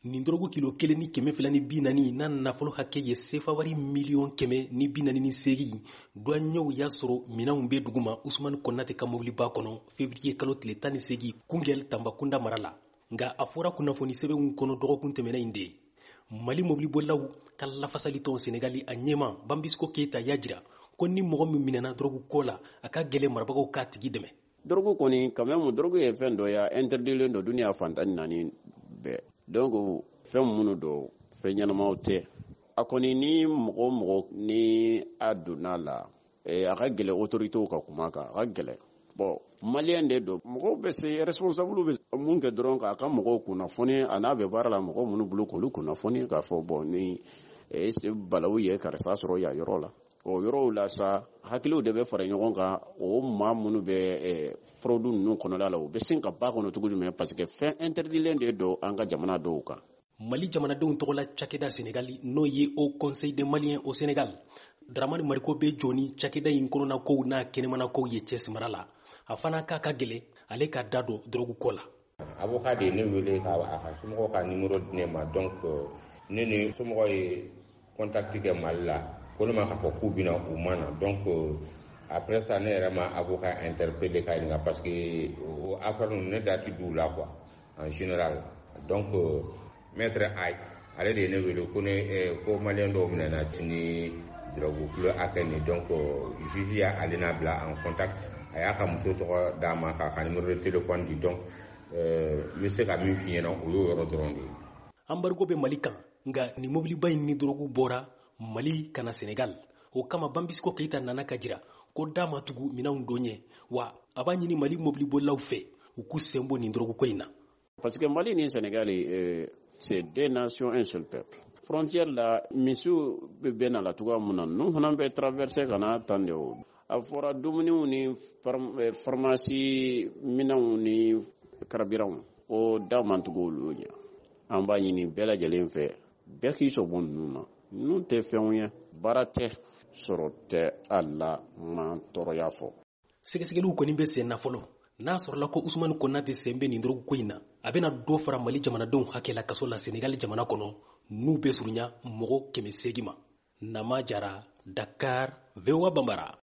nin drogu kilo 1 ni 240 na nafolo hakɛ ye sefa wari miliyɔn 148 douaniers y'a sɔrɔ minanw bɛ duguma Usmane Konate ka mobiliba kɔnɔ février kalo tile 18 Kungel Tambakunda mara la. Nga a fɔra kunnafoni sɛbɛnw kɔnɔ dɔgɔkun tɛmɛna in de Mali mobilibolaw ka lafasali tɔn Senegali a ɲɛma Bambisko Keita y'a jira ko ni mɔgɔ min minɛna drogu ko la a ka gɛlɛ marabagaw k'a tigi dɛmɛ. Drogu kɔni quand même drogu ye fɛn dɔ ya interdilen dɔ duniya fantan naani bɛɛ. Donc fɛn minnu don fɛn ɲɛnamaw tɛ a kɔni ni mɔgɔ ni a donna la a ka gɛlɛ autorités ka kuma kan a ka gɛlɛ. Bon malien de don mɔgɔw bɛ se responsable bɛ mun kɛ dɔrɔn k'a ka mɔgɔw kunnafoni a n'a bɛ baara la mɔgɔ minnu bolo k'olu kunnafoni k'a fɔ bon ni balawu ye karisa sɔrɔ ya yɔrɔ la o yɔrɔw la sa hakiliw de bɛ fara ɲɔgɔn kan o maa minnu bɛ fraude ninnu kɔnɔla la o bɛ sin ka ba kɔnɔ cogo jumɛn parce que fɛn interdilen de don an ka jamana dɔw kan. Mali jamanadenw tɔgɔla cakɛda Sénégal n'o ye au Conseil des Maliens au Sénégal. Dramani Mariko bɛ jɔni cakɛda in kɔnɔna kow n'a kɛnɛmana kow ye cɛsimara la a fana k'a ka gɛlɛ ale ka da don drogue ko la. Avocat de ne wele k'a ka somɔgɔw ka numéro di ne ma donc ne ni somɔgɔw ye contact kɛ Mali la ko ne ma k'a fɔ k'u bɛna u ma na donc après ça ne yɛrɛ ma avocat interpellé k'a ɲininka parce que o affaire ninnu ne dati d'u la quoi en général donc maître Aye ale de ye ne wele ko ne ko malien dɔw minɛna tini drogue kilo hakɛ nin donc juge y'ale n'a bila en contact a y'a ka muso tɔgɔ d'a ma k'a ka numéro de téléphone di donc n bɛ se ka min f'i ɲɛna o y'o yɔrɔ dɔrɔn de ye. Embargo bɛ Mali kan nka ni mobiliba in ni drogue bɔra Mali kana Sénégal o kama Bambisko Keita nana ka jira ko d'a ma tugu minanw don ɲɛ wa a b'a ɲini Mali mobilibolaw fɛ u k'u sen bɔ nin drogue ko in na. Parce que Mali ni Sénégal c'est deux nations un seul peuple. Frontière la misiw bɛ na la cogoya mun na ninnu fana bɛ traverser ka na tan de o. A fɔra dumuniw ni pharmacie minanw ni carburant o da man tugu olu ɲɛ. An b'a ɲini bɛɛ lajɛlen fɛ bɛɛ k'i sɔbɔ ninnu na ninnu tɛ fɛnw ye baara tɛ sɔrɔ tɛ a la man tɔɔrɔya fɔ. Sɛgɛsɛgɛliw kɔni bɛ sen na fɔlɔ n'a sɔrɔla ko Usmane Konate sen bɛ nin drogue ko in na a bɛna dɔ fara Mali jamanadenw hakɛ la kaso la Sénégal jamana kɔnɔ n'u bɛ surunya mɔgɔ 800 ma. Nama Jara, Dakar, VOA Bambara.